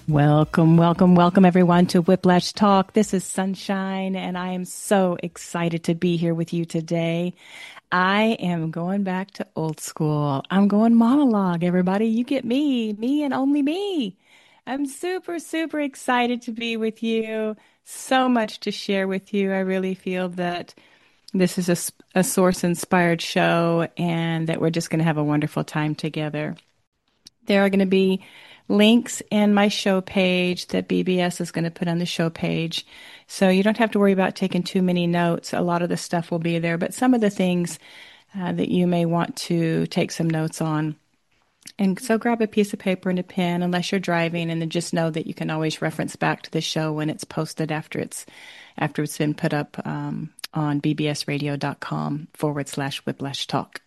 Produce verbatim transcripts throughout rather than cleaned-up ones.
Welcome, welcome, welcome everyone to Whiplash Talk. This is Sunshine, and I am so excited to be here with you today. I am going back to old school. I'm going monologue, everybody. You get me, me and only me. I'm super, super excited to be with you. So much to share with you. I really feel that this is a, s- a source inspired show and that we're just going to have a wonderful time together. There are going to be links in my show page that B B S is going to put on the show page. So you don't have to worry about taking too many notes. A lot of the stuff will be there, but some of the things uh, that you may want to take some notes on. And so grab a piece of paper and a pen unless you're driving, and then just know that you can always reference back to the show when it's posted after it's after it's been put up um, on bbsradio.com forward slash whiplash talk.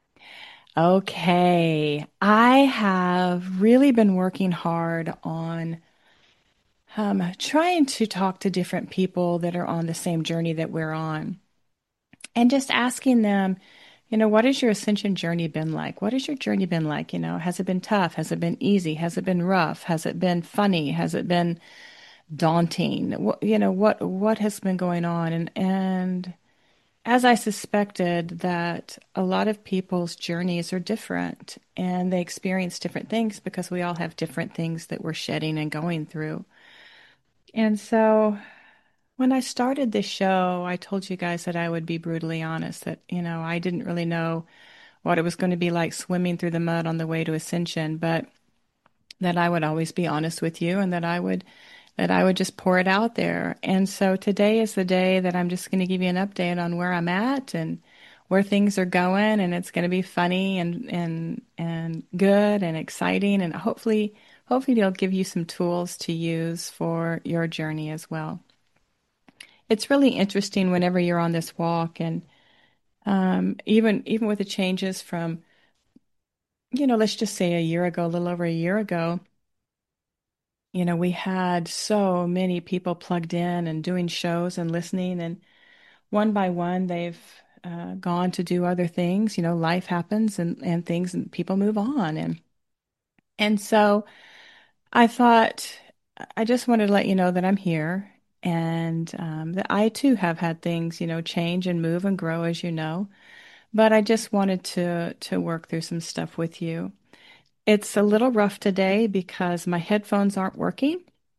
Okay, I have really been working hard on um, trying to talk to different people that are on the same journey that we're on and just asking them, you know, what has your ascension journey been like? What has your journey been like? You know, has it been tough? Has it been easy? Has it been rough? Has it been funny? Has it been daunting? What, you know, what what has been going on? And and as I suspected, that a lot of people's journeys are different and they experience different things because we all have different things that we're shedding and going through. And so when I started this show, I told you guys that I would be brutally honest, that, you know, I didn't really know what it was going to be like swimming through the mud on the way to ascension, but that I would always be honest with you and that I would that I would just pour it out there. And so today is the day that I'm just going to give you an update on where I'm at and where things are going, and it's going to be funny and and and good and exciting, and hopefully hopefully it'll give you some tools to use for your journey as well. It's really interesting whenever you're on this walk, and um, even even with the changes from, you know, let's just say a year ago, a little over a year ago. You know, we had so many people plugged in and doing shows and listening, and one by one, they've uh, gone to do other things. You know, life happens and, and things, and people move on. And and so I thought I just wanted to let you know that I'm here, and um, that I too have had things, you know, change and move and grow, as you know. But I just wanted to to work through some stuff with you. It's a little rough today because my headphones aren't working.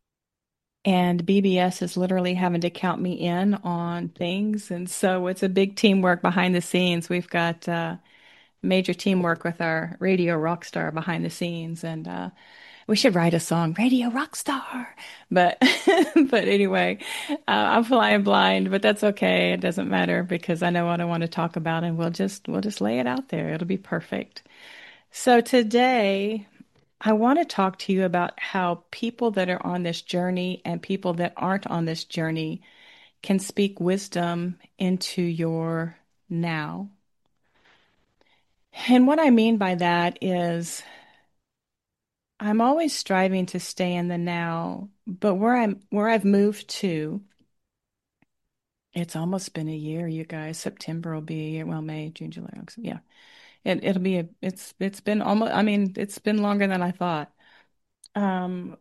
And B B S is literally having to count me in on things. And so it's a big teamwork behind the scenes. We've got uh, major teamwork with our radio rock star behind the scenes. And uh, we should write a song, Radio Rock Star. But but anyway, uh, I'm flying blind, but that's okay. It doesn't matter because I know what I want to talk about, and we'll just we'll just lay it out there. It'll be perfect. So today I want to talk to you about how people that are on this journey and people that aren't on this journey can speak wisdom into your now. And what I mean by that is I'm always striving to stay in the now, but where I'm where I've moved to, it's almost been a year, you guys. September will be, well, May, June, July, August. Yeah. It it'll be a it's it's been almost, I mean, it's been longer than I thought. Um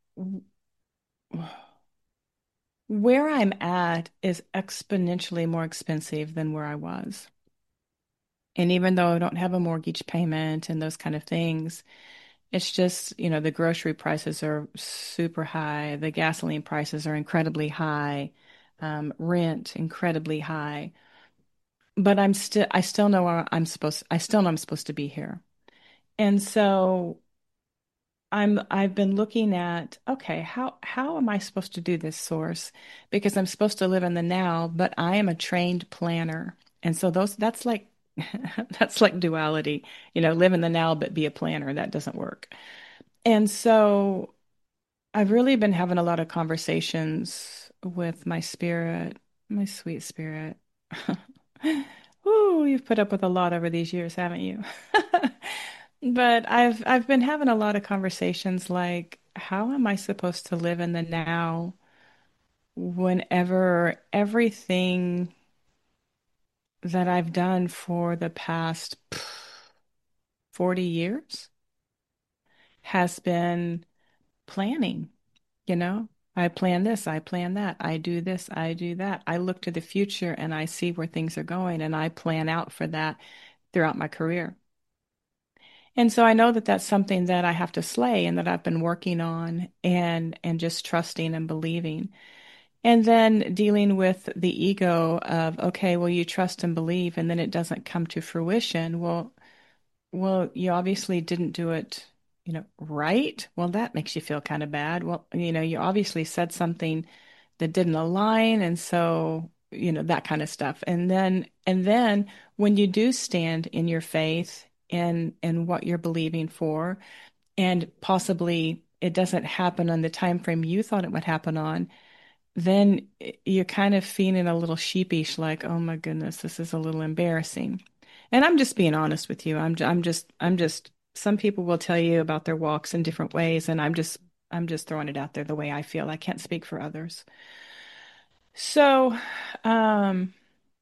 Where I'm at is exponentially more expensive than where I was. And even though I don't have a mortgage payment and those kind of things, it's just, you know, the grocery prices are super high. The gasoline prices are incredibly high. Um, rent incredibly high. But I'm still, I still know I'm supposed, I still know I'm supposed to be here. And so I'm I've been looking at, okay, how how am I supposed to do this source? Because I'm supposed to live in the now, but I am a trained planner. And so those that's like that's like duality. You know, live in the now but be a planner. That doesn't work. And so I've really been having a lot of conversations with my spirit, my sweet spirit. Ooh, you've put up with a lot over these years, haven't you? But I've I've been having a lot of conversations like, how am I supposed to live in the now whenever everything that I've done for the past pff, forty years has been planning, you know? I plan this, I plan that, I do this, I do that. I look to the future and I see where things are going and I plan out for that throughout my career. And so I know that that's something that I have to slay and that I've been working on and and just trusting and believing. And then dealing with the ego of, okay, well, you trust and believe, and then it doesn't come to fruition. Well, well, you obviously didn't do it, you know, right. Well, that makes you feel kind of bad. Well, you know, you obviously said something that didn't align, and so, you know, that kind of stuff. And then, and then when you do stand in your faith and and what you're believing for, and possibly it doesn't happen on the time frame you thought it would happen on, then you're kind of feeling a little sheepish, like, oh my goodness, this is a little embarrassing. And I'm just being honest with you. I'm, I'm just, I'm just, some people will tell you about their walks in different ways, and I'm just, I'm just throwing it out there the way I feel. I can't speak for others. So, um,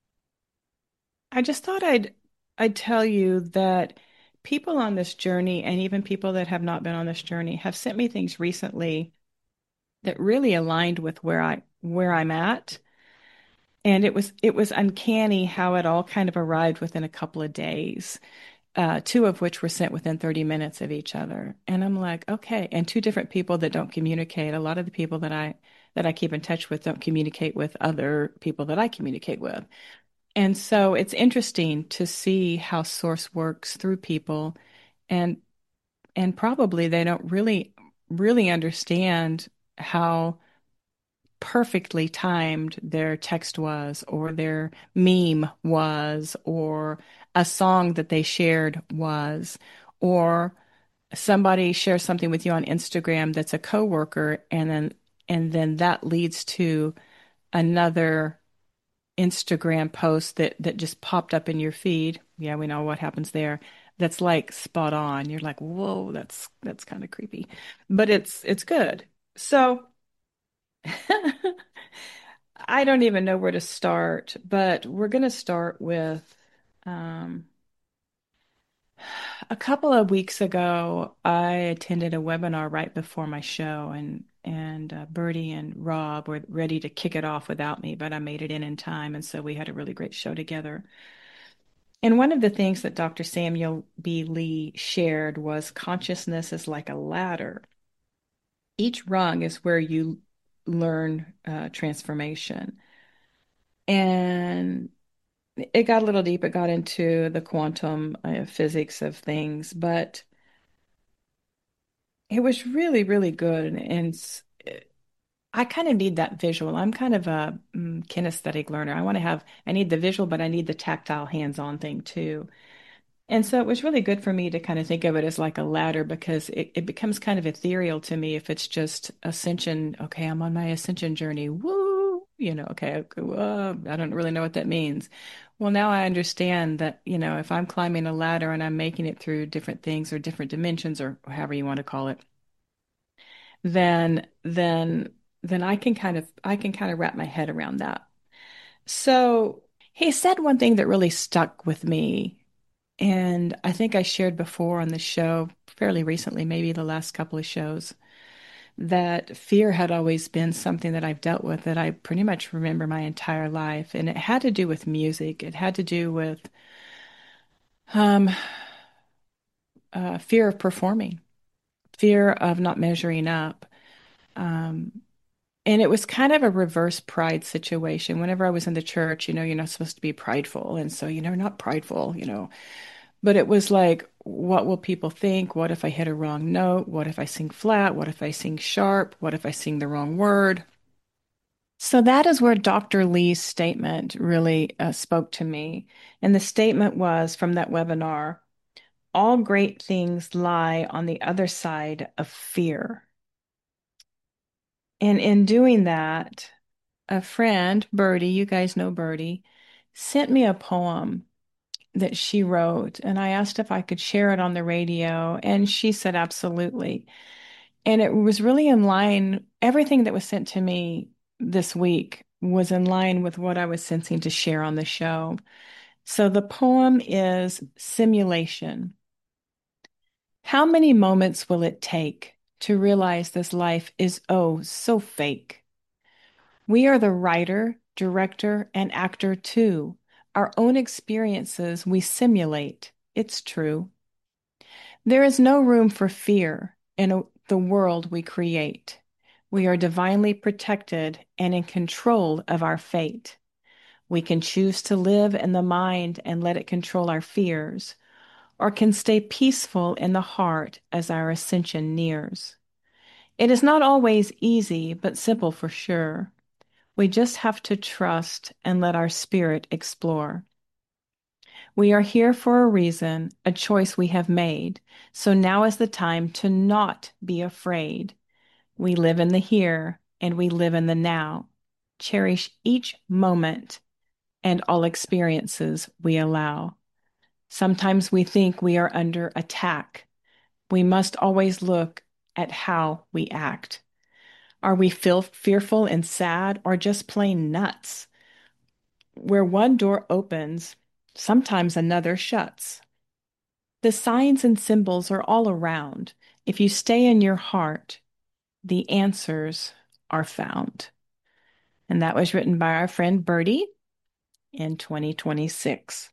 I just thought I'd, I'd tell you that people on this journey, and even people that have not been on this journey, have sent me things recently that really aligned with where I, where I'm at. And it was it was uncanny how it all kind of arrived within a couple of days, uh, two of which were sent within thirty minutes of each other. And I'm like, okay. And two different people that don't communicate. A lot of the people that I that I keep in touch with don't communicate with other people that I communicate with. And so it's interesting to see how Source works through people, and and probably they don't really really understand how perfectly timed their text was, or their meme was, or a song that they shared was, or somebody shares something with you on Instagram that's a coworker, and then and then that leads to another Instagram post that that just popped up in your feed. Yeah, we know what happens there. That's like spot on. You're like, whoa, that's that's kind of creepy, but it's it's good. So I don't even know where to start, but we're going to start with um, a couple of weeks ago, I attended a webinar right before my show, and and uh, Bertie and Rob were ready to kick it off without me, but I made it in in time, and so we had a really great show together. And one of the things that Doctor Samuel B. Lee shared was consciousness is like a ladder. Each rung is where you learn uh, transformation. And it got a little deep. It got into the quantum uh, physics of things, but it was really, really good. And s- I kind of need that visual. I'm kind of a mm, kinesthetic learner. I want to have, I need the visual, but I need the tactile hands-on thing too. And so it was really good for me to kind of think of it as like a ladder, because it, it becomes kind of ethereal to me if it's just ascension. Okay, I'm on my ascension journey. Woo! You know, okay, okay, whoa, I don't really know what that means. Well, now I understand that, you know, if I'm climbing a ladder and I'm making it through different things or different dimensions, or however you want to call it, then then then I can kind of I can kind of wrap my head around that. So he said one thing that really stuck with me. And I think I shared before on the show fairly recently, maybe the last couple of shows, that fear had always been something that I've dealt with, that I pretty much remember my entire life. And it had to do with music. It had to do with um, uh, fear of performing, fear of not measuring up. Um, and it was kind of a reverse pride situation. Whenever I was in the church, you know, you're not supposed to be prideful. And so, you know, not prideful, you know. But it was like, what will people think? What if I hit a wrong note? What if I sing flat? What if I sing sharp? What if I sing the wrong word? So that is where Doctor Lee's statement really uh, spoke to me. And the statement was from that webinar, all great things lie on the other side of fear. And in doing that, a friend, Birdie, you guys know Birdie, sent me a poem that she wrote, and I asked if I could share it on the radio, and she said absolutely. And it was really in line, everything that was sent to me this week was in line with what I was sensing to share on the show. So the poem is Simulation. How many moments will it take to realize this life is oh so fake. We are the writer, director, and actor too. Our own experiences we simulate. It's true. There is no room for fear in a- the world we create. We are divinely protected and in control of our fate. We can choose to live in the mind and let it control our fears, or can stay peaceful in the heart as our ascension nears. It is not always easy, but simple for sure. We just have to trust and let our spirit explore. We are here for a reason, a choice we have made. So now is the time to not be afraid. We live in the here and we live in the now. Cherish each moment and all experiences we allow. Sometimes we think we are under attack. We must always look at how we act. Are we feel fearful and sad or just plain nuts? Where one door opens, sometimes another shuts. The signs and symbols are all around. If you stay in your heart, the answers are found. And that was written by our friend Birdie in twenty twenty-six.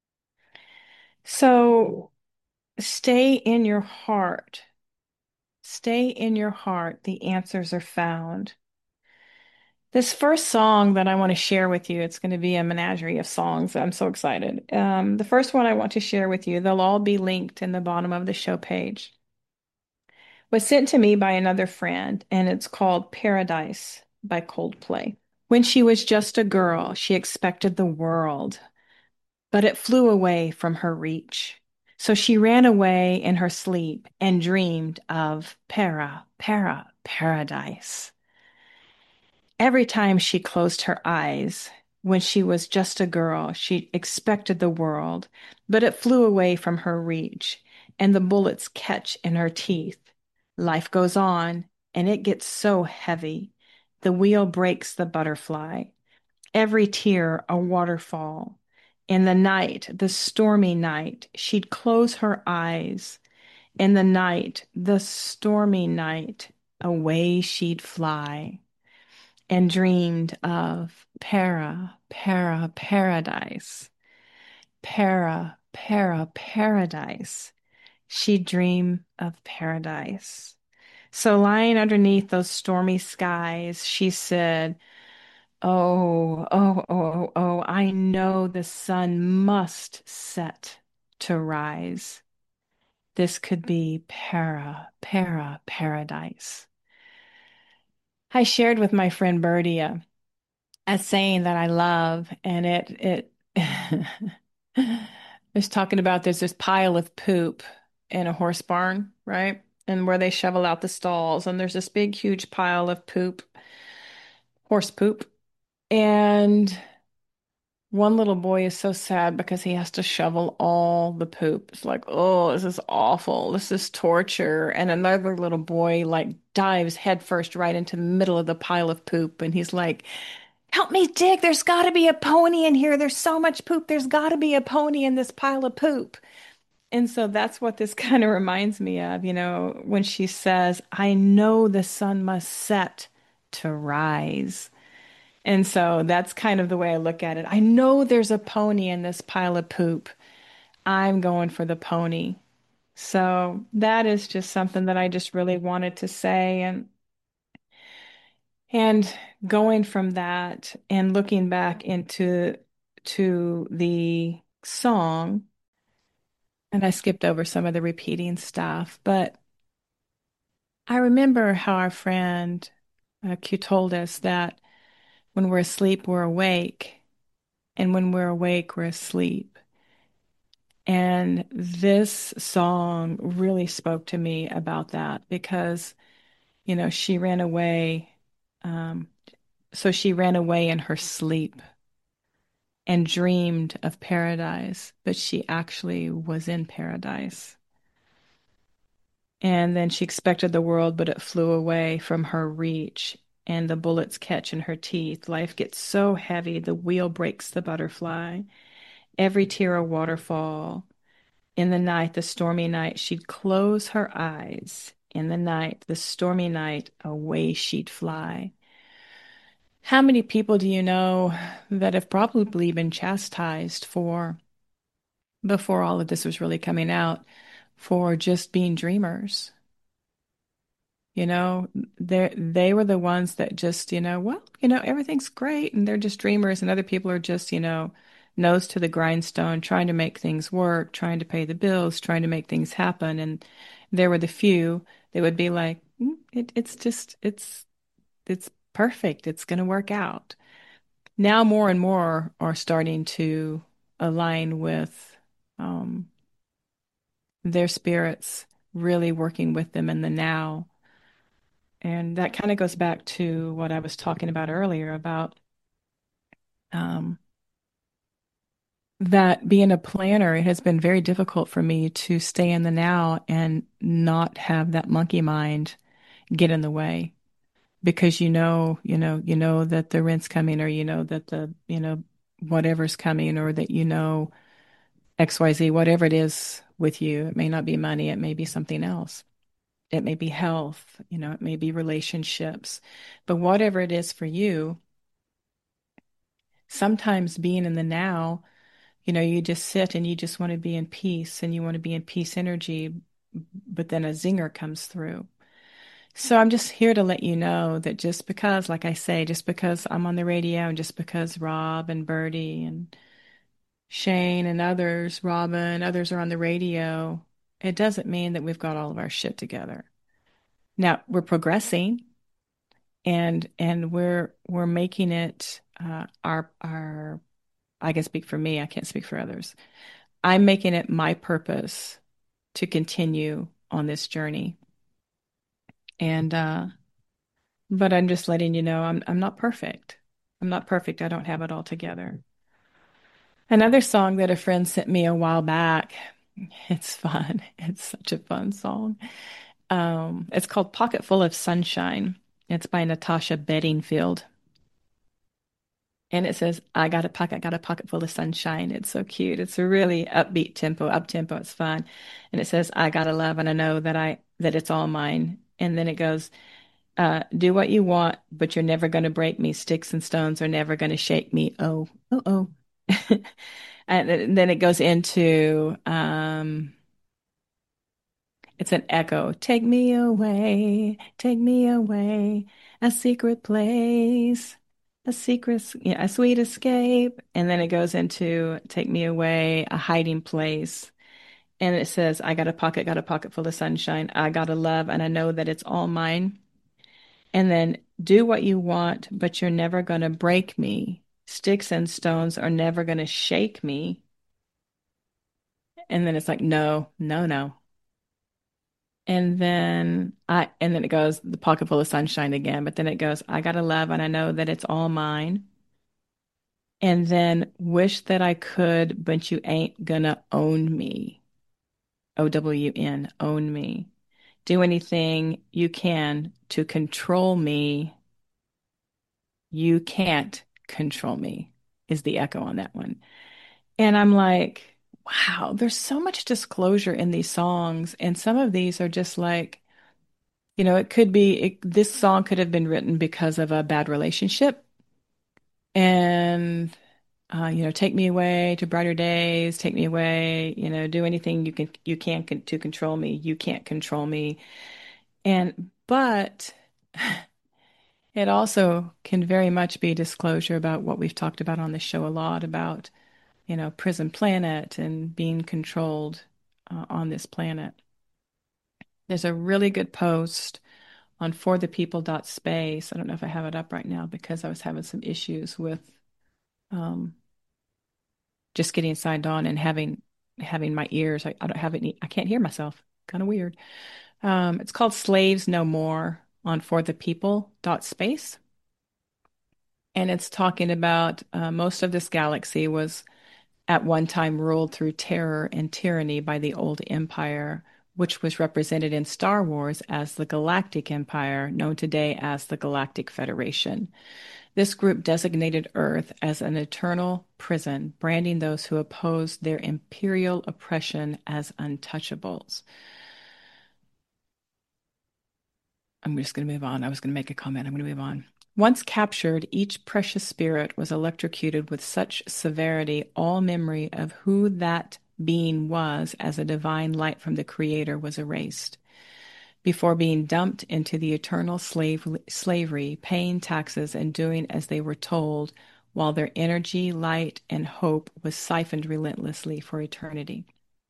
So stay in your heart. Stay in your heart. The answers are found. This first song that I want to share with you, it's going to be a menagerie of songs. I'm so excited. Um, the first one I want to share with you, they'll all be linked in the bottom of the show page, was sent to me by another friend, and it's called Paradise by Coldplay. When she was just a girl, she expected the world, but it flew away from her reach. So she ran away in her sleep and dreamed of para, para, paradise. Every time she closed her eyes, when she was just a girl, she expected the world, but it flew away from her reach, and the bullets catch in her teeth. Life goes on, and it gets so heavy. The wheel breaks the butterfly. Every tear a waterfall. In the night, the stormy night, she'd close her eyes. In the night, the stormy night, away she'd fly and dreamed of para, para, paradise. Para, para, paradise. She'd dream of paradise. So lying underneath those stormy skies, she said, Oh, oh, oh, oh, oh, I know the sun must set to rise. This could be para, para, paradise. I shared with my friend Birdie a, a saying that I love, and it it it's talking about there's this pile of poop in a horse barn, right? And where they shovel out the stalls, and there's this big, huge pile of poop, horse poop. And one little boy is so sad because he has to shovel all the poop. It's like, oh, this is awful. This is torture. And another little boy like dives headfirst right into the middle of the pile of poop. And he's like, help me dig. There's got to be a pony in here. There's so much poop. There's got to be a pony in this pile of poop. And so that's what this kind of reminds me of, you know, when she says, I know the sun must set to rise. And so that's kind of the way I look at it. I know there's a pony in this pile of poop. I'm going for the pony. So that is just something that I just really wanted to say. And and going from that and looking back into to the song, and I skipped over some of the repeating stuff, but I remember how our friend uh, Q told us that when we're asleep, we're awake, and when we're awake, we're asleep. And this song really spoke to me about that because, you know, she ran away. Um, so she ran away in her sleep and dreamed of paradise, but she actually was in paradise. And then she expected the world, but it flew away from her reach, and the bullets catch in her teeth. Life gets so heavy, the wheel breaks the butterfly. Every tear a waterfall. In the night, the stormy night, she'd close her eyes. In the night, the stormy night, away she'd fly. How many people do you know that have probably been chastised for, before all of this was really coming out, for just being dreamers? You know, they they were the ones that just, you know, well, you know, everything's great and they're just dreamers, and other people are just, you know, nose to the grindstone, trying to make things work, trying to pay the bills, trying to make things happen. And there were the few that would be like, "Mm, it, it's just, it's it's perfect. It's going to work out." Now more and more are starting to align with um, their spirits really working with them in the now. And that kind of goes back to what I was talking about earlier about um, that being a planner, it has been very difficult for me to stay in the now and not have that monkey mind get in the way, because you know, you know, you know that the rent's coming, or you know that the, you know, whatever's coming, or that you know X Y Z, whatever it is with you. It may not be money, it may be something else. It may be health, you know, it may be relationships. But whatever it is for you, sometimes being in the now, you know, you just sit and you just want to be in peace, and you want to be in peace energy, but then a zinger comes through. So I'm just here to let you know that just because, like I say, just because I'm on the radio, and just because Rob and Birdie and Shane and others, Robin, others are on the radio, it doesn't mean that we've got all of our shit together. Now we're progressing, and and we're we're making it uh, our our I can speak for me, I can't speak for others. I'm making it my purpose to continue on this journey. And uh but I'm just letting you know I'm I'm not perfect. I'm not perfect. I don't have it all together. Another song that a friend sent me a while back. It's fun. It's such a fun song. Um, it's called Pocket Full of Sunshine. It's by Natasha Bedingfield. And it says, I got a pocket, got a pocket full of sunshine. It's so cute. It's a really upbeat tempo, up tempo. It's fun. And it says, I got to love, and I know that I that it's all mine. And then it goes, uh, do what you want, but you're never going to break me. Sticks and stones are never going to shake me. Oh, oh, oh. And then it goes into um, it's an echo. Take me away, take me away, a secret place, a secret, yeah, a sweet escape. And then it goes into take me away, a hiding place. And it says, I got a pocket, got a pocket full of sunshine. I got a love, and I know that it's all mine. And then do what you want, but you're never going to break me. Sticks and stones are never going to shake me. And then it's like, no, no, no. And then I, and then it goes, the pocket full of sunshine again. But then it goes, I got to love, and I know that it's all mine. And then wish that I could, but you ain't gonna own me. O W N, own me. Do anything you can to control me. You can't control me, is the echo on that one. And I'm like, wow, there's so much disclosure in these songs. And some of these are just like, you know, it could be, it, this song could have been written because of a bad relationship. And, uh, you know, take me away to brighter days, take me away, you know, do anything you can, you can con to control me. You can't control me. And, but it also can very much be disclosure about what we've talked about on the show a lot about, you know, Prison Planet and being controlled uh, on this planet. There's a really good post on for the people dot space. I don't know if I have it up right now because I was having some issues with um, just getting signed on and having having my ears. I, I don't have any. I can't hear myself. Kind of weird. Um, it's called Slaves No More on for the people dot space, and it's talking about uh, most of this galaxy was at one time ruled through terror and tyranny by the old empire, which was represented in Star Wars as the Galactic Empire, known today as the Galactic Federation. This group designated Earth as an eternal prison, branding those who opposed their imperial oppression as untouchables. I'm just going to move on. I was going to make a comment. I'm going to move on. Once captured, each precious spirit was electrocuted with such severity, all memory of who that being was as a divine light from the Creator was erased. Before being dumped into the eternal slave, slavery, paying taxes and doing as they were told, while their energy, light, and hope was siphoned relentlessly for eternity.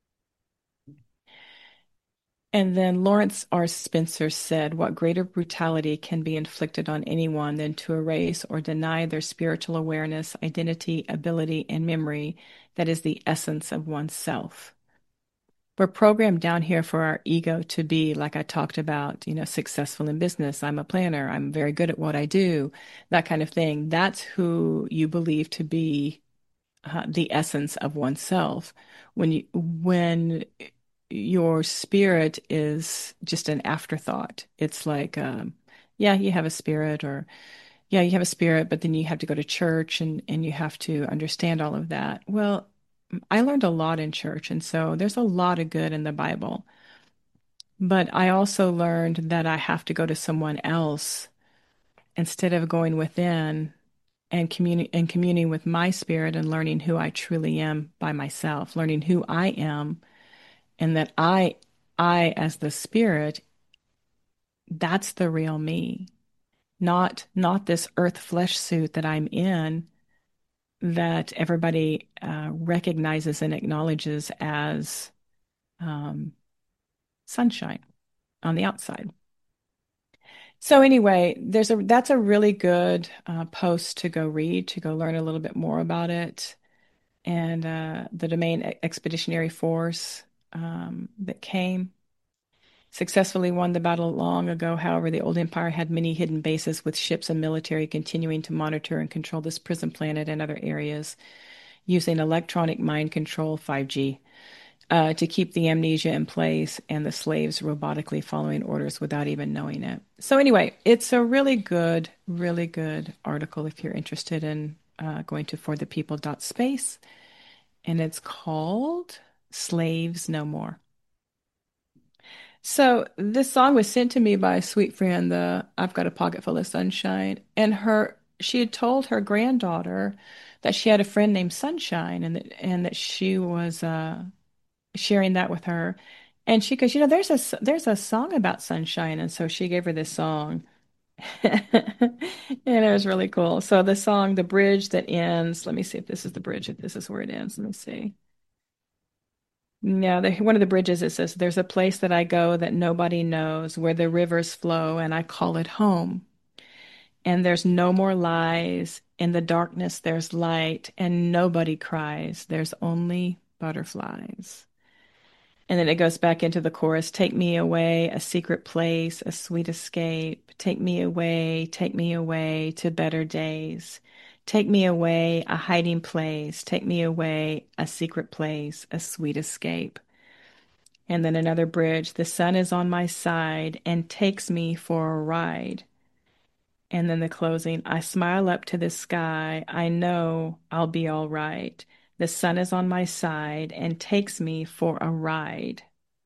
And then Lawrence R. Spencer said, what greater brutality can be inflicted on anyone than to erase or deny their spiritual awareness, identity, ability, and memory that is the essence of oneself? We're programmed down here for our ego to be, like I talked about, you know, successful in business. I'm a planner. I'm very good at what I do, that kind of thing. That's who you believe to be uh, the essence of oneself. When you, when your spirit is just an afterthought, it's like, um, yeah, you have a spirit, or yeah, you have a spirit, but then you have to go to church and, and you have to understand all of that. Well, I learned a lot in church, and so there's a lot of good in the Bible. But I also learned that I have to go to someone else instead of going within and communi- and communing with my spirit and learning who I truly am by myself, learning who I am, and that I I as the spirit, that's the real me, not not this earth flesh suit that I'm in that everybody uh, recognizes and acknowledges as um, sunshine on the outside. So anyway, there's a that's a really good uh, post to go read, to go learn a little bit more about it. And uh, the Domain E- Expeditionary Force um, that came successfully won the battle long ago. However, the old empire had many hidden bases with ships and military continuing to monitor and control this prison planet and other areas using electronic mind control five G. Uh, to keep the amnesia in place and the slaves robotically following orders without even knowing it. So, anyway, it's a really good, really good article if you're interested in uh, going to for the people dot space. And it's called Slaves No More. So, this song was sent to me by a sweet friend, the I've Got a Pocket Full of Sunshine. And her, she had told her granddaughter that she had a friend named Sunshine, and that, and that she was, uh, sharing that with her. And she goes, you know, there's a there's a song about sunshine, and so she gave her this song, and it was really cool. So the song, the bridge that ends. Let me see if this is the bridge. If this is where it ends, let me see. Yeah, the, one of the bridges it says, "There's a place that I go that nobody knows, where the rivers flow, and I call it home. And there's no more lies. In the darkness, there's light, and nobody cries. There's only butterflies." And then it goes back into the chorus, take me away, a secret place, a sweet escape. Take me away, take me away to better days. Take me away, a hiding place. Take me away, a secret place, a sweet escape. And then another bridge, the sun is on my side and takes me for a ride. And then the closing, I smile up to the sky. I know I'll be all right. The sun is on my side and takes me for a ride.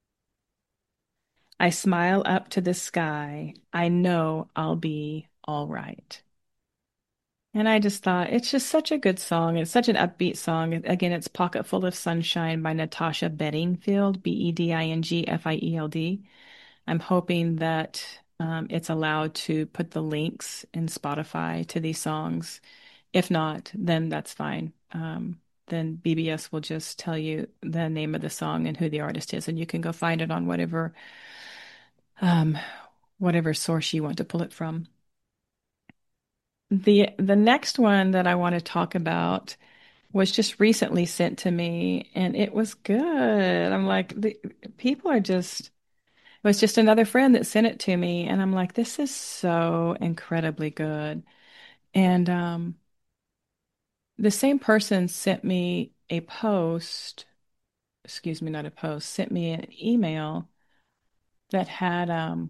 I smile up to the sky. I know I'll be all right. And I just thought it's just such a good song. It's such an upbeat song. Again, it's Pocket Full of Sunshine by Natasha Bedingfield, B E D I N G F I E L D. I'm hoping that um, it's allowed to put the links in Spotify to these songs. If not, then that's fine. Um, then B B S will just tell you the name of the song and who the artist is, and you can go find it on whatever um, whatever source you want to pull it from. The the next one that I want to talk about was just recently sent to me, and it was good. I'm like, the people are just, it was just another friend that sent it to me, and I'm like, this is so incredibly good. And um, the same person sent me a post, excuse me, not a post, sent me an email that had um,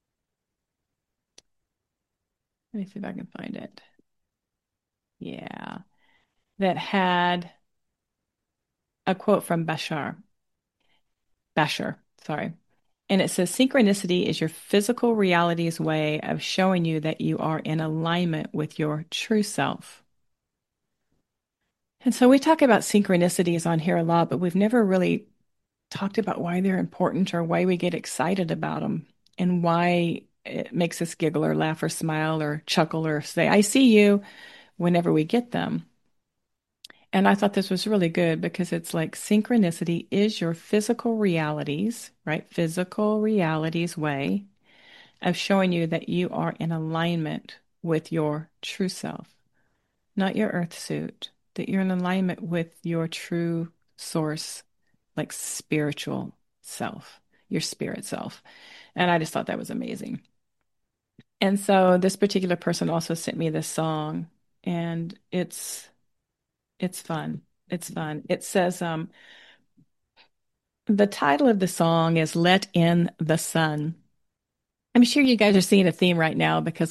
let me see if I can find it. Yeah, that had a quote from Bashar. Basher, sorry. And it says synchronicity is your physical reality's way of showing you that you are in alignment with your true self. And so we talk about synchronicities on here a lot, but we've never really talked about why they're important or why we get excited about them and why it makes us giggle or laugh or smile or chuckle or say, I see you whenever we get them. And I thought this was really good because it's like synchronicity is your physical realities, right? Physical realities way of showing you that you are in alignment with your true self, not your earth suit, that you're in alignment with your true source, like spiritual self, your spirit self. And I just thought that was amazing. And so this particular person also sent me this song, and it's it's fun. It's fun. It says um the title of the song is Let in the Sun. I'm sure you guys are seeing a theme right now because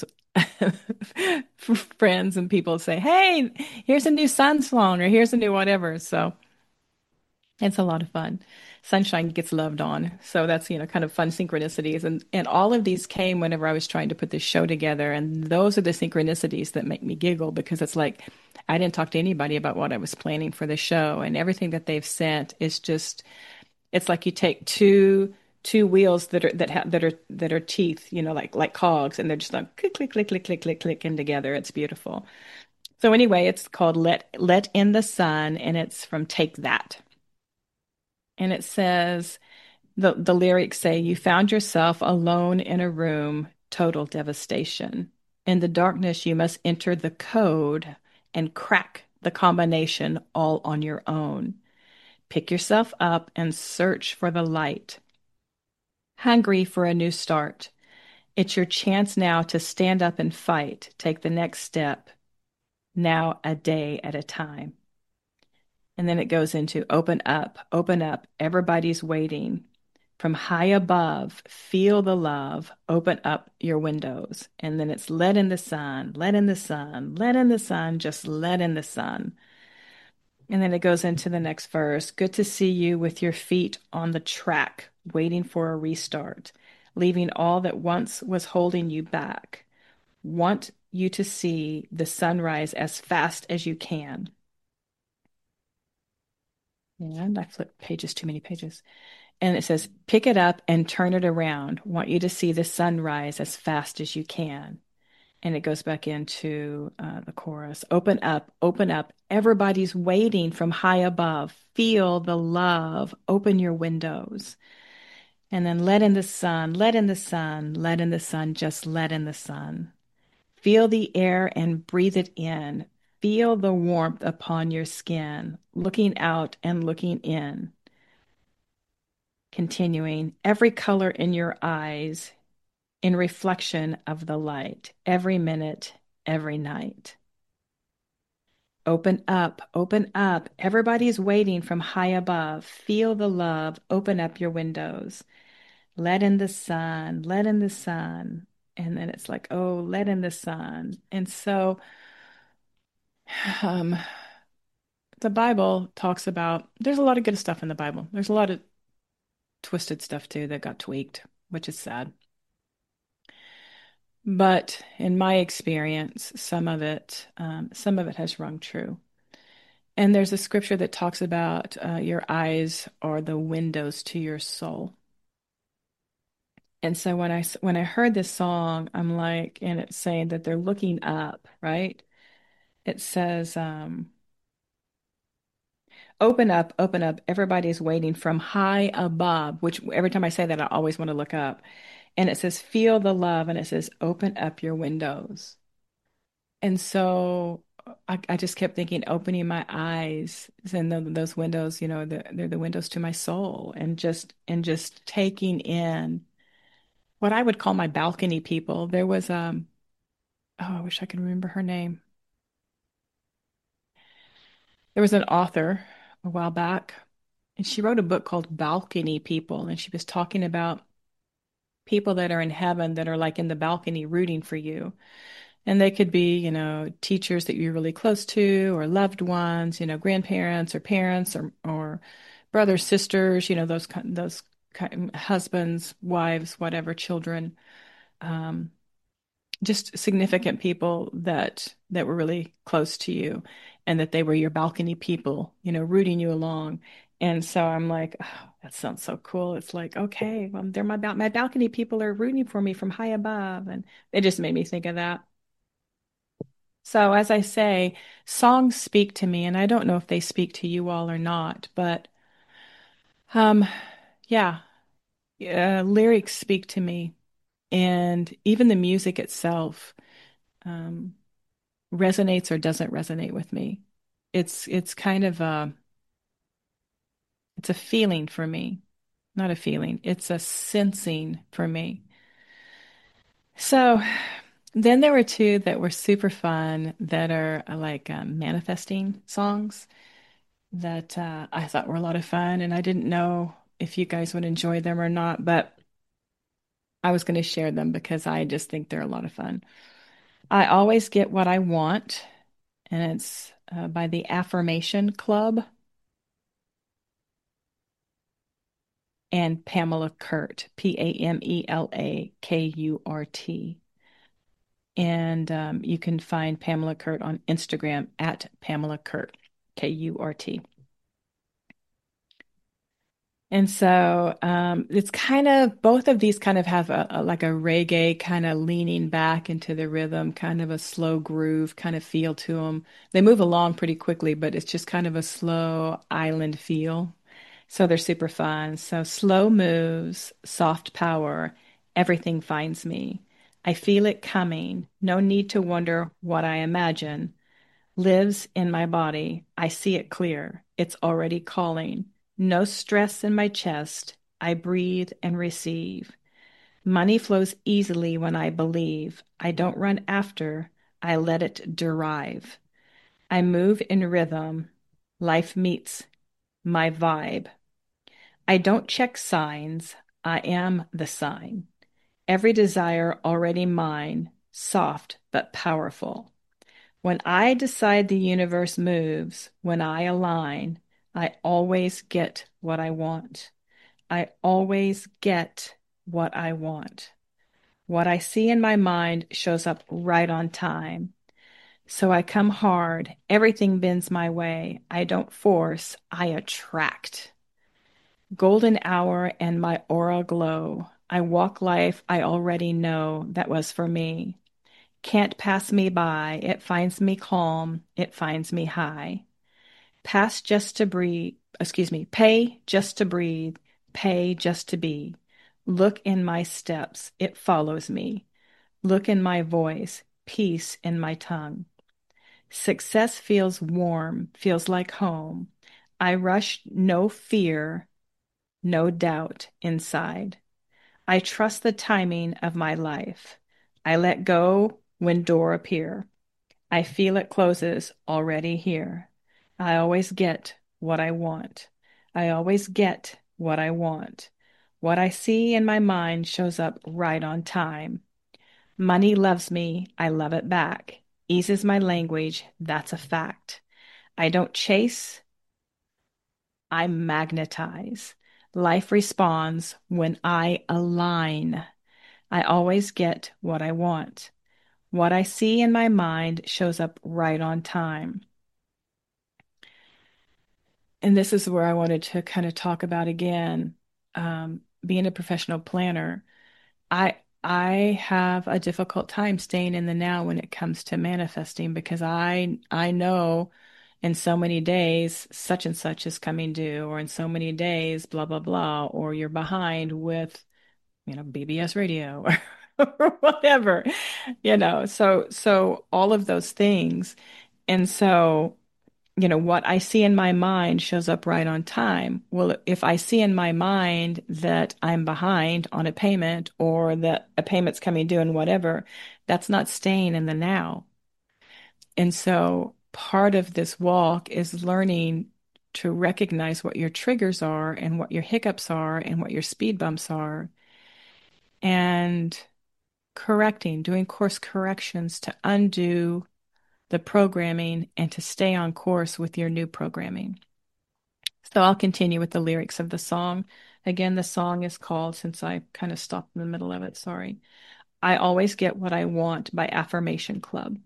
friends and people say, "Hey, here's a new Sun song," or "Here's a new whatever." So it's a lot of fun. Sunshine gets loved on. So that's, you know, kind of fun synchronicities. And and all of these came whenever I was trying to put this show together. And those are the synchronicities that make me giggle because it's like I didn't talk to anybody about what I was planning for the show. And everything that they've sent is just it's like you take two two wheels that are that have that are that are teeth, you know, like like cogs, and they're just like click, click, click, click, click, click, clicking together. It's beautiful. So anyway, it's called Let Let in the Sun, and it's from Take That. And it says the the lyrics say, "You found yourself alone in a room, total devastation. In the darkness, you must enter the code and crack the combination all on your own. Pick yourself up and search for the light. Hungry for a new start. It's your chance now to stand up and fight. Take the next step, now a day at a time." And then it goes into open up, open up. Everybody's waiting. From high above, feel the love, open up your windows. And then it's let in the sun, let in the sun, let in the sun, just let in the sun. And then it goes into the next verse. Good to see you with your feet on the track, waiting for a restart, leaving all that once was holding you back. Want you to see the sunrise as fast as you can. And I flipped pages, too many pages. And it says, pick it up and turn it around. Want you to see the sunrise as fast as you can. And it goes back into uh, the chorus. Open up, open up. Everybody's waiting from high above. Feel the love. Open your windows. And then let in the sun, let in the sun, let in the sun, just let in the sun. Feel the air and breathe it in. Feel the warmth upon your skin, looking out and looking in. Continuing, every color in your eyes in reflection of the light, every minute, every night. Open up, open up. Everybody's waiting from high above. Feel the love. Open up your windows. Let in the sun, let in the sun. And then it's like, oh, let in the sun. And so um, the Bible talks about, there's a lot of good stuff in the Bible. There's a lot of twisted stuff too that got tweaked, which is sad. But in my experience, some of it, um, some of it has rung true. And there's a scripture that talks about uh, your eyes are the windows to your soul. And so when I when I heard this song, I'm like, and it's saying that they're looking up, right? It says, um, "Open up, open up. Everybody's waiting from high above." Which every time I say that, I always want to look up. And it says, "Feel the love," and it says, "Open up your windows." And so I, I just kept thinking, opening my eyes, and the, those windows, you know, the, they're the windows to my soul, and just and just taking in what I would call my balcony people. There was um, oh, I wish I could remember her name. There was an author a while back, and she wrote a book called Balcony People, and she was talking about people that are in heaven that are like in the balcony rooting for you. And they could be, you know, teachers that you're really close to, or loved ones, you know, grandparents or parents or or brothers, sisters, you know, those kind those ki- husbands, wives, whatever, children, um, just significant people that that were really close to you and that they were your balcony people, you know, rooting you along. And so I'm like, oh, that sounds so cool. It's like, okay, well, they're my bal my balcony people are rooting for me from high above. And it just made me think of that. So as I say, songs speak to me, and I don't know if they speak to you all or not, but um, yeah, uh, lyrics speak to me, and even the music itself. Um, resonates or doesn't resonate with me. It's it's kind of a it's a feeling for me, not a feeling. It's a sensing for me. So then there were two that were super fun that are uh, like um, manifesting songs that uh, I thought were a lot of fun, and I didn't know if you guys would enjoy them or not, but I was going to share them because I just think they're a lot of fun. I always get what I want, and it's uh, by the Affirmation Club and Pamela Kurt, P A M E L A K U R T. And um, you can find Pamela Kurt on Instagram at Pamela Kurt, K U R T. And so um, it's kind of both of these kind of have a, a like a reggae kind of leaning back into the rhythm, kind of a slow groove kind of feel to them. They move along pretty quickly, but it's just kind of a slow island feel. So they're super fun. So slow moves, soft power, everything finds me. I feel it coming. No need to wonder what I imagine. Lives in my body. I see it clear. It's already calling. No stress in my chest. I breathe and receive. Money flows easily when I believe. I don't run after. I let it derive. I move in rhythm. Life meets my vibe. I don't check signs. I am the sign. Every desire already mine, soft but powerful. When I decide the universe moves, when I align, I always get what I want. I always get what I want. What I see in my mind shows up right on time. So I come hard. Everything bends my way. I don't force, I attract. Golden hour and my aura glow. I walk life I already know that was for me. Can't pass me by. It finds me calm. It finds me high. Pass just to breathe. Excuse me. Pay just to breathe. Pay just to be. Look in my steps. It follows me. Look in my voice. Peace in my tongue. Success feels warm, feels like home. I rush no fear, no doubt inside. I trust the timing of my life. I let go when door appear. I feel it closes already here. I always get what I want. I always get what I want. What I see in my mind shows up right on time. Money loves me. I love it back. Eases my language. That's a fact. I don't chase. I magnetize. Life responds when I align. I always get what I want. What I see in my mind shows up right on time. And this is where I wanted to kind of talk about again, um, being a professional planner. I I have a difficult time staying in the now when it comes to manifesting because I I know in so many days such and such is coming due, or in so many days blah blah blah, or you're behind with, you know, B B S radio or, or whatever, you know. So so all of those things. And so, you know, what I see in my mind shows up right on time. Well, if I see in my mind that I'm behind on a payment or that a payment's coming due and whatever, that's not staying in the now. And so part of this walk is learning to recognize what your triggers are and what your hiccups are and what your speed bumps are, and correcting, doing course corrections to undo the programming and to stay on course with your new programming. So I'll continue with the lyrics of the song. Again, the song is called, since I kind of stopped in the middle of it, sorry. I Always Get What I Want by Affirmation Club.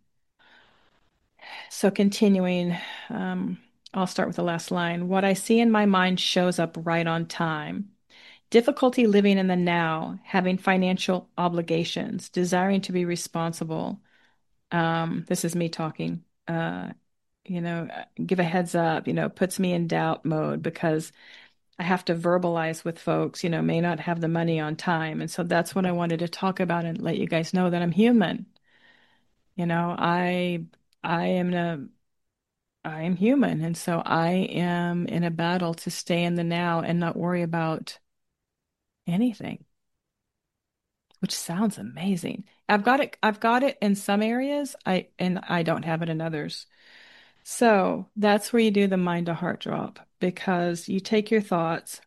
So continuing, um, I'll start with the last line. What I see in my mind shows up right on time. Difficulty living in the now, having financial obligations, desiring to be responsible. Um, this is me talking. Uh, you know, give a heads up, you know, puts me in doubt mode because I have to verbalize with folks, you know, may not have the money on time. And so that's what I wanted to talk about and let you guys know that I'm human. You know, I I am a I am human, and so I am in a battle to stay in the now and not worry about anything, which sounds amazing. I've got it, I've got it in some areas, I and I don't have it in others. So that's where you do the mind to heart drop because you take your thoughts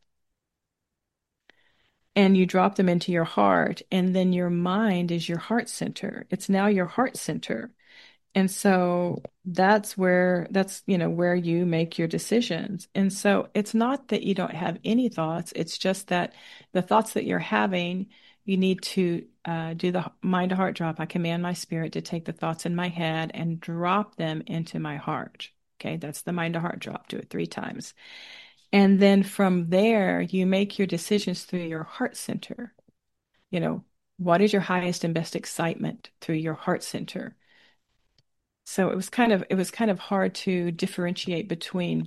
and you drop them into your heart, and then your mind is your heart center. It's now your heart center. And so that's where that's, you know, where you make your decisions. And so it's not that you don't have any thoughts. It's just that the thoughts that you're having, you need to uh, do the mind to heart drop. I command my spirit to take the thoughts in my head and drop them into my heart. Okay, that's the mind to heart drop. Do it three times. And then from there, you make your decisions through your heart center. You know, what is your highest and best excitement through your heart center? So it was kind of it was kind of hard to differentiate between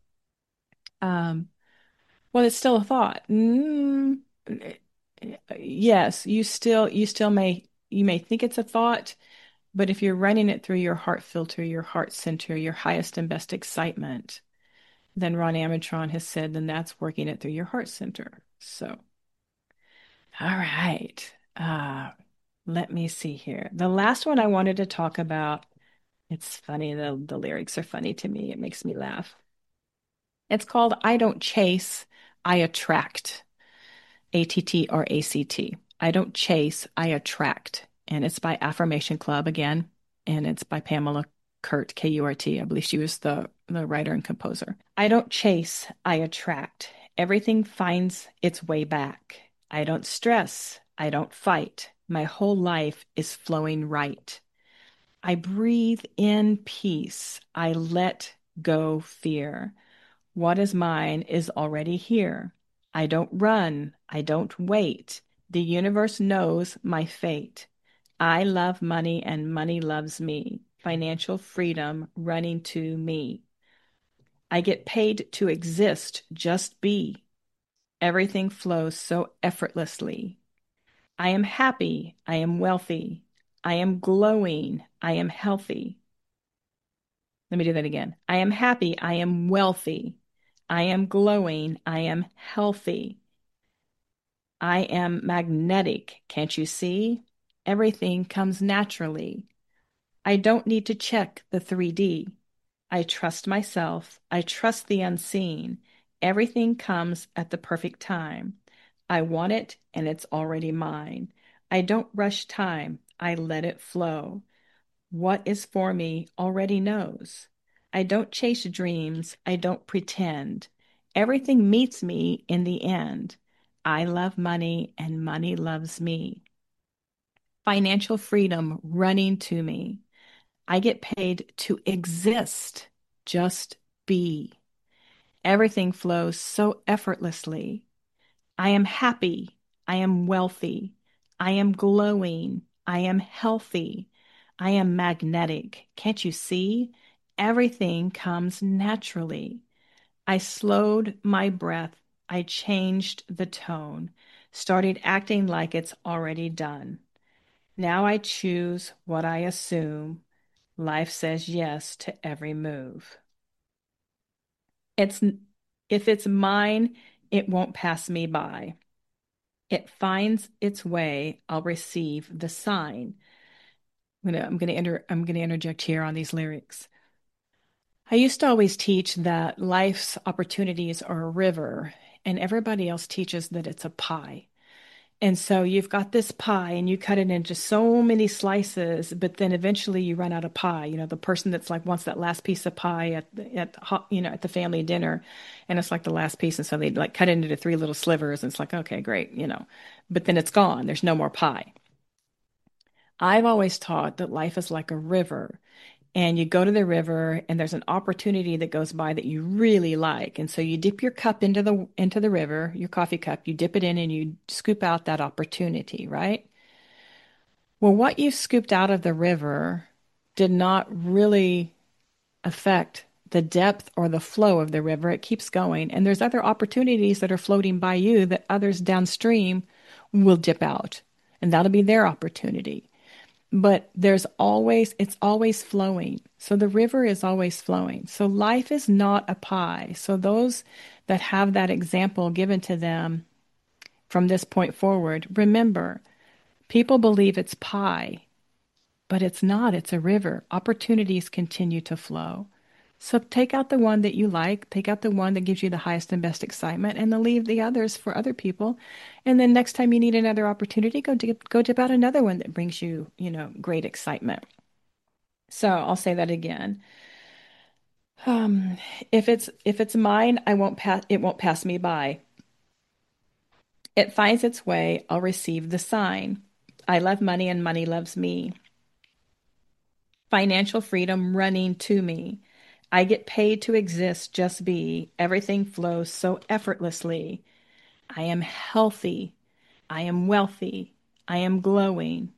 um well it's still a thought. Mm, yes, you still you still may you may think it's a thought, but if you're running it through your heart filter, your heart center, your highest and best excitement, then Ron Amitron has said then that's working it through your heart center. So, all right. Uh let me see here. The last one I wanted to talk about, it's funny, the the lyrics are funny to me. It makes me laugh. It's called I Don't Chase, I Attract. A T T or A C T. I don't chase, I attract. And it's by Affirmation Club again. And it's by Pamela Kurt, K U R T. I believe she was the, the writer and composer. I don't chase, I attract. Everything finds its way back. I don't stress, I don't fight. My whole life is flowing right. I breathe in peace. I let go fear. What is mine is already here. I don't run. I don't wait. The universe knows my fate. I love money and money loves me. Financial freedom running to me. I get paid to exist, just be. Everything flows so effortlessly. I am happy. I am wealthy. I am glowing. I am healthy. Let me do that again. I am happy. I am wealthy. I am glowing. I am healthy. I am magnetic. Can't you see? Everything comes naturally. I don't need to check the three D. I trust myself. I trust the unseen. Everything comes at the perfect time. I want it and it's already mine. I don't rush time. I let it flow. What is for me already knows. I don't chase dreams. I don't pretend. Everything meets me in the end. I love money and money loves me. Financial freedom running to me. I get paid to exist, just be. Everything flows so effortlessly. I am happy. I am wealthy. I am glowing. I am healthy. I am magnetic. Can't you see? Everything comes naturally. I slowed my breath. I changed the tone, started acting like it's already done. Now I choose what I assume. Life says yes to every move. It's if it's mine, it won't pass me by. It finds its way, I'll receive the sign. I'm gonna, I'm gonna enter, I'm gonna interject here on these lyrics. I used to always teach that life's opportunities are a river, and everybody else teaches that it's a pie. And so you've got this pie and you cut it into so many slices, but then eventually you run out of pie. You know, the person that's like wants that last piece of pie at the, at the, ho- you know, at the family dinner, and it's like the last piece, and so they like cut it into three little slivers, and it's like, okay, great, you know, but then it's gone. There's no more pie. I've always taught that life is like a river, and you go to the river and there's an opportunity that goes by that you really like. And so you dip your cup into the into the river, your coffee cup, you dip it in and you scoop out that opportunity, right? Well, what you scooped out of the river did not really affect the depth or the flow of the river. It keeps going. And there's other opportunities that are floating by you that others downstream will dip out. And that'll be their opportunity. But there's always, it's always flowing. So the river is always flowing. So life is not a pie. So those that have that example given to them from this point forward, remember, people believe it's pie, but it's not. It's a river. Opportunities continue to flow. So take out the one that you like, take out the one that gives you the highest and best excitement, and then leave the others for other people. And then next time you need another opportunity, go dip, go dip out another one that brings you, you know, great excitement. So I'll say that again. Um, if it's if it's mine, I won't pass it won't pass me by. It finds its way, I'll receive the sign. I love money and money loves me. Financial freedom running to me. I get paid to exist, just be. Everything flows so effortlessly. I am healthy. I am wealthy. I am glowing.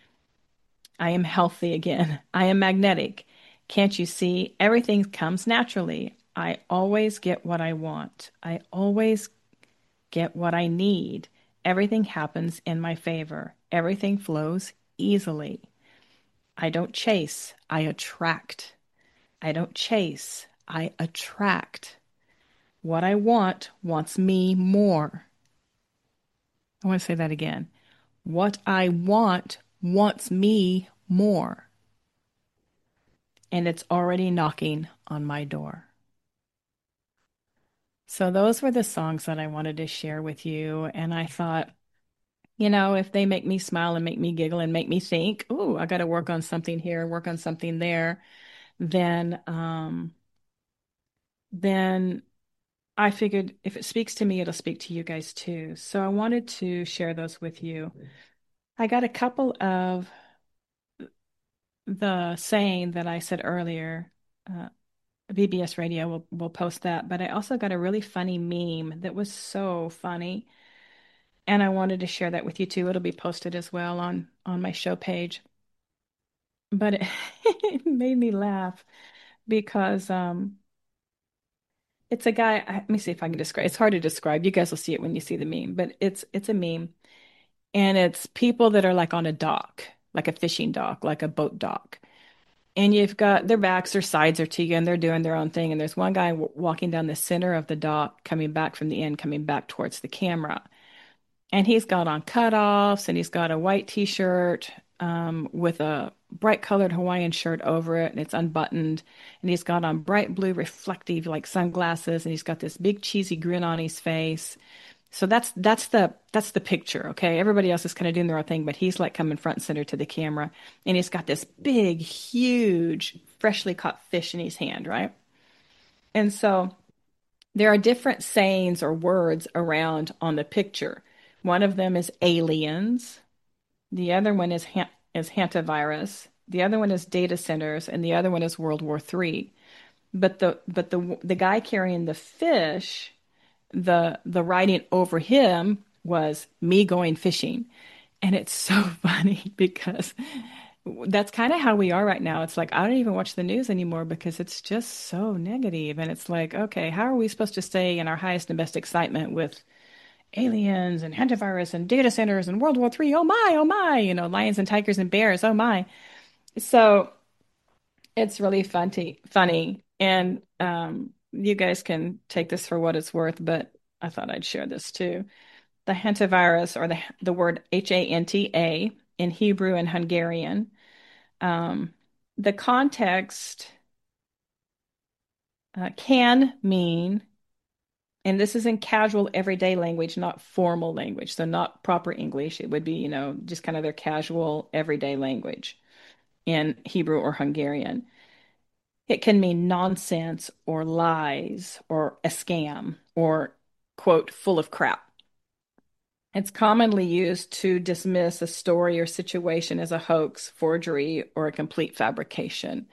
I am healthy again. I am magnetic. Can't you see? Everything comes naturally. I always get what I want. I always get what I need. Everything happens in my favor. Everything flows easily. I don't chase, I attract. I don't chase, I attract. What I want wants me more. I want to say that again. What I want wants me more. And it's already knocking on my door. So, those were the songs that I wanted to share with you. And I thought, you know, if they make me smile and make me giggle and make me think, oh, I got to work on something here, work on something there, then, um, then I figured if it speaks to me, it'll speak to you guys too. So I wanted to share those with you. I got a couple of the saying that I said earlier. Uh, B B S Radio will will post that, but I also got a really funny meme that was so funny, and I wanted to share that with you too. It'll be posted as well on on my show page. But it, it made me laugh because um, it's a guy. I- Let me see if I can describe. It's hard to describe. You guys will see it when you see the meme, but it's it's a meme. And it's people that are like on a dock, like a fishing dock, like a boat dock. And you've got their backs or sides are to you, and they're doing their own thing. And there's one guy w walking down the center of the dock, coming back from the end, coming back towards the camera. And he's got on cutoffs, and he's got a white t-shirt um, with a bright colored Hawaiian shirt over it, and it's unbuttoned. And he's got on bright blue reflective like sunglasses, and he's got this big cheesy grin on his face. So that's that's the that's the picture, okay? Everybody else is kind of doing their own thing, but he's like coming front and center to the camera, and he's got this big, huge, freshly caught fish in his hand, right? And so there are different sayings or words around on the picture. One of them is aliens. The other one is ha is hantavirus. The other one is data centers, and the other one is World War Three. But the but the the guy carrying the fish, the the writing over him was me going fishing. And it's so funny because that's kind of how we are right now. It's like I don't even watch the news anymore because it's just so negative. And it's like, okay, how are we supposed to stay in our highest and best excitement with aliens and hantavirus and data centers and World War Three? Oh my, oh my, you know, lions and tigers and bears. Oh my. So it's really funny, funny. And um, you guys can take this for what it's worth, but I thought I'd share this too. The hantavirus, or the the word H A N T A in Hebrew and Hungarian. Um, the context uh, can mean And this is in casual everyday language, not formal language. So not proper English. It would be, you know, just kind of their casual everyday language in Hebrew or Hungarian. It can mean nonsense or lies or a scam or, quote, full of crap. It's commonly used to dismiss a story or situation as a hoax, forgery, or a complete fabrication.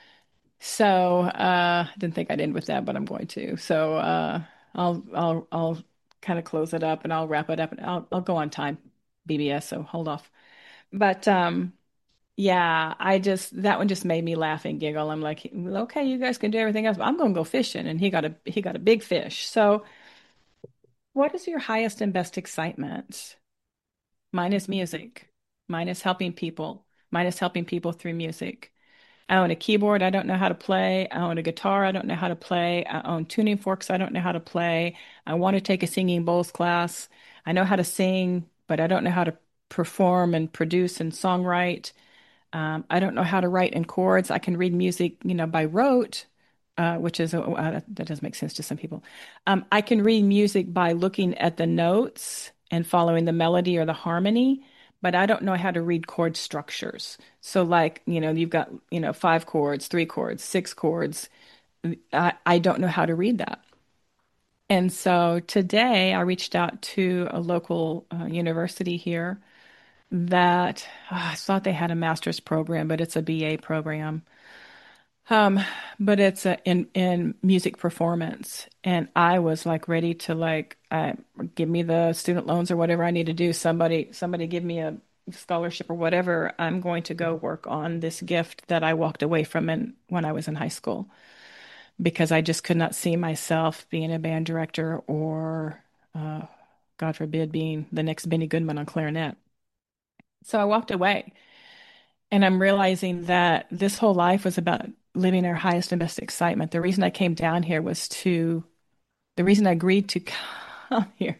So, uh, I didn't think I'd end with that, but I'm going to. So, uh, I'll I'll I'll kind of close it up and I'll wrap it up and I'll I'll go on time, B B S, so hold off. But um yeah, I just that one just made me laugh and giggle. I'm like, okay, you guys can do everything else, but I'm gonna go fishing, and he got a he got a big fish. So, what is your highest and best excitement? Mine is music. Mine is helping people. Mine is helping people through music. I own a keyboard I don't know how to play. I own a guitar I don't know how to play. I own tuning forks I don't know how to play. I want to take a singing bowls class. I know how to sing, but I don't know how to perform and produce and songwrite. Um, I don't know how to write in chords. I can read music, you know, by rote, uh, which is, uh, that, that does make sense to some people. Um, I can read music by looking at the notes and following the melody or the harmony, but I don't know how to read chord structures. So, like, you know, you've got, you know, five chords, three chords, six chords. I, I don't know how to read that. And so today I reached out to a local uh, university here that ah, I thought they had a master's program, but it's a B A program. Um, but it's a, in in music performance, and I was like ready to like uh, give me the student loans or whatever I need to do. Somebody somebody give me a scholarship or whatever. I'm going to go work on this gift that I walked away from in, when I was in high school because I just could not see myself being a band director or, uh, God forbid, being the next Benny Goodman on clarinet. So I walked away. And I'm realizing that this whole life was about living our highest and best excitement. The reason I came down here was to, the reason I agreed to come here.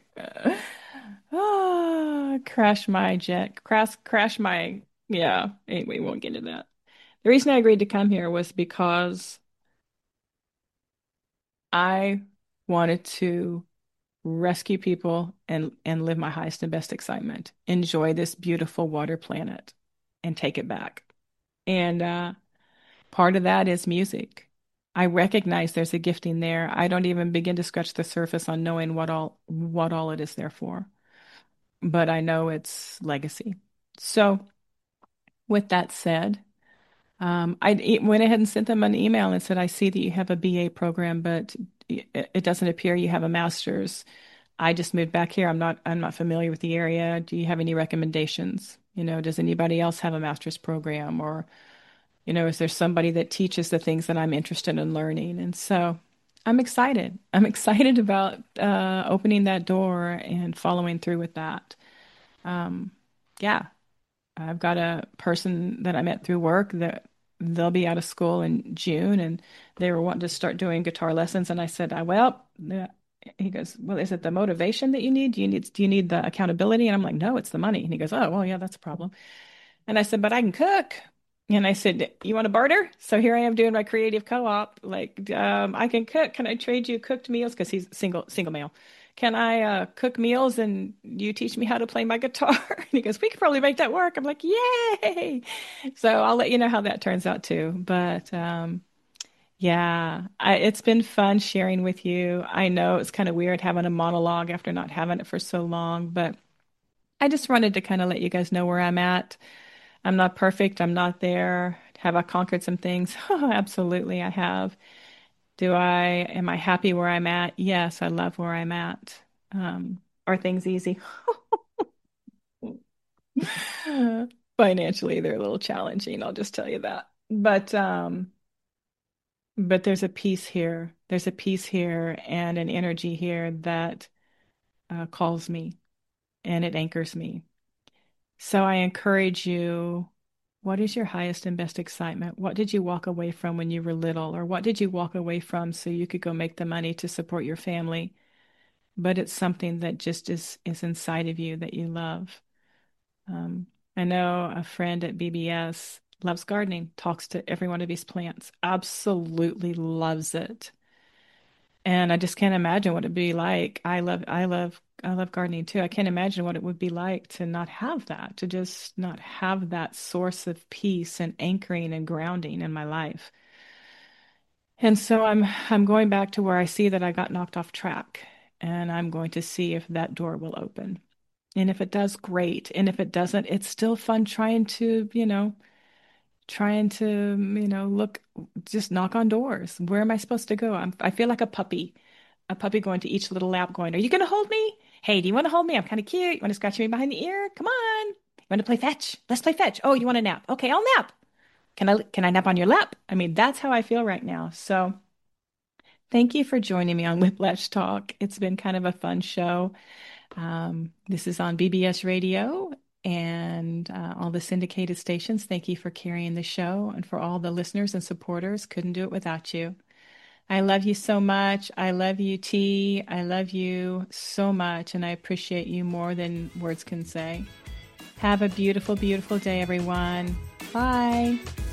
Ah, crash my jet, crash, crash my, yeah, anyway, we won't get into that. The reason I agreed to come here was because I wanted to rescue people and and live my highest and best excitement, enjoy this beautiful water planet and take it back. And uh part of that is music. I recognize there's a gifting there. I don't even begin to scratch the surface on knowing what all what all it is there for, but I know it's legacy. So, with that said, um, I e- went ahead and sent them an email and said, "I see that you have a B A program, but it, it doesn't appear you have a master's. I just moved back here. I'm not I'm not familiar with the area. Do you have any recommendations? You know, does anybody else have a master's program or you know, is there somebody that teaches the things that I'm interested in learning?" And so I'm excited. I'm excited about uh, opening that door and following through with that. Um, yeah, I've got a person that I met through work that they'll be out of school in June and they were wanting to start doing guitar lessons. And I said, I, well, yeah. He goes, well, is it the motivation that you need? Do you need, do you need the accountability? And I'm like, no, it's the money. And he goes, oh, well, yeah, that's a problem. And I said, but I can cook. And I said, you want to barter? So here I am doing my creative co-op. Like, um, I can cook. Can I trade you cooked meals? Because he's single, single male. Can I uh, cook meals and you teach me how to play my guitar? And he goes, we could probably make that work. I'm like, yay. So I'll let you know how that turns out too. But um, yeah, I, it's been fun sharing with you. I know it's kind of weird having a monologue after not having it for so long, but I just wanted to kind of let you guys know where I'm at. I'm not perfect. I'm not there. Have I conquered some things? Oh, absolutely, I have. Do I, am I happy where I'm at? Yes, I love where I'm at. Um, are things easy? Financially, they're a little challenging, I'll just tell you that. But um, but there's a peace here. There's a peace here and an energy here that uh, calls me and it anchors me. So I encourage you, what is your highest and best excitement? What did you walk away from when you were little? Or what did you walk away from so you could go make the money to support your family? But it's something that just is is inside of you that you love. Um, I know a friend at B B S loves gardening, talks to every one of his plants, absolutely loves it. And I just can't imagine what it'd be like. I love, I love, I love gardening too. I can't imagine what it would be like to not have that, to just not have that source of peace and anchoring and grounding in my life. And so I'm I'm going back to where I see that I got knocked off track, and I'm going to see if that door will open. And if it does, great. And if it doesn't, it's still fun trying to, you know, trying to, you know, look, just knock on doors. Where am I supposed to go? I'm, I feel like a puppy, a puppy going to each little lap going, are you going to hold me? Hey, do you want to hold me? I'm kind of cute. You want to scratch me behind the ear? Come on. You want to play fetch? Let's play fetch. Oh, you want to nap? Okay, I'll nap. Can I, can I nap on your lap? I mean, that's how I feel right now. So thank you for joining me on Whiplash Talk. It's been kind of a fun show. Um, this is on B B S Radio and uh, all the syndicated stations. Thank you for carrying the show, and for all the listeners and supporters. Couldn't do it without you. I love you so much. I love you, T. I love you so much, and I appreciate you more than words can say. Have a beautiful, beautiful day, everyone. Bye.